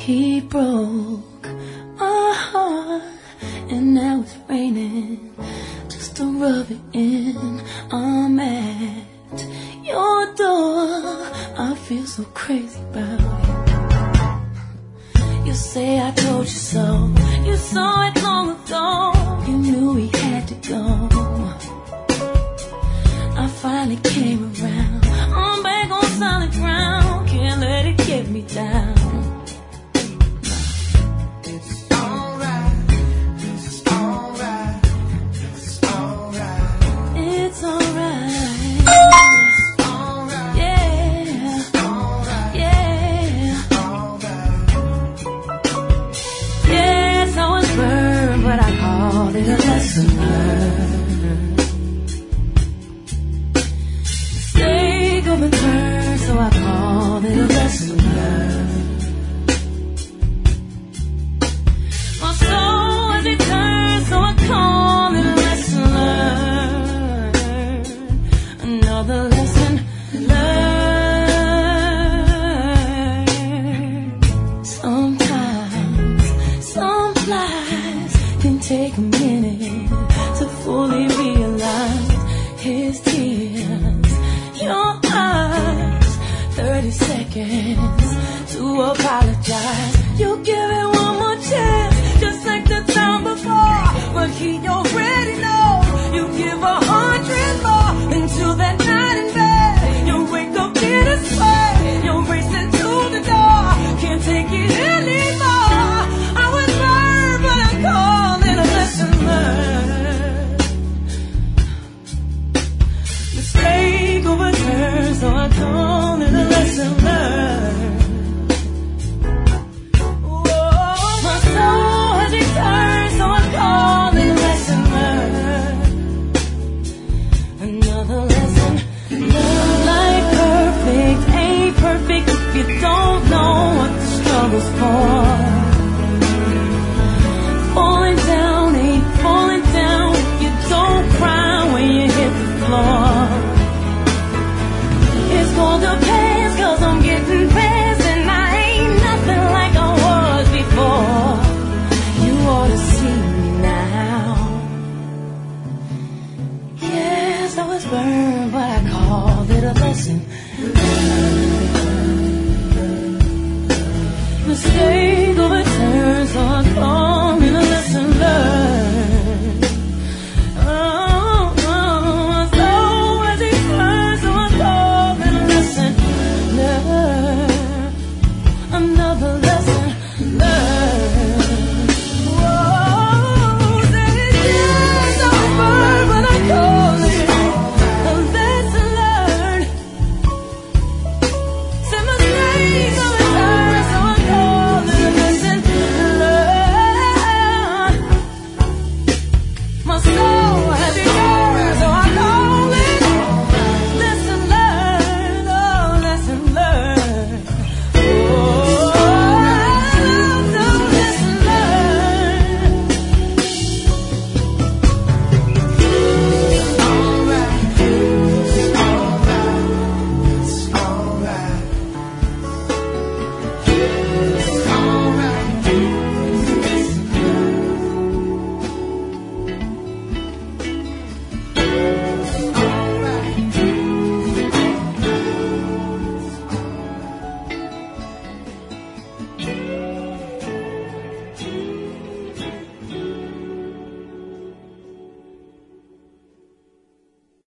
He broke my heart, and now it's raining just to rub it in. I'm at your door, I feel so crazy about it. You say I told you so, you saw it long ago, you knew we had to go. I finally came around, I'm back on solid ground, can't let it get me down. Lesson learned. Mistake of a turn, so I call it a lesson learned. My soul as it turns, so I call it a lesson learned. Another lesson learned. Sometimes some lies can take a minute to fully realize his tears, your eyes, 30 seconds to apologize. You give it one more chance, just like the time before, but he already knows. You give 100 more until that night in bed. You wake up in a sweat, you're racing to the door, can't take it anymore. I was burned, but I call it a lesson learned. Mistake overturned, so I call it a lesson learned. Whoa, my soul has returned, so I call it a lesson learned. Another lesson learned. Life perfect ain't perfect if you don't know what the struggle's for. Falling down ain't falling down if you don't cry when you hit the floor. It's gonna depend, 'cause I'm getting past and I ain't nothing like I was before. You ought to see me now. Yes, I was burned, but I called it a lesson. Mistake overturned, so I call it a lesson learned. So as it turns, so I call it a lesson learned. Another lesson learned.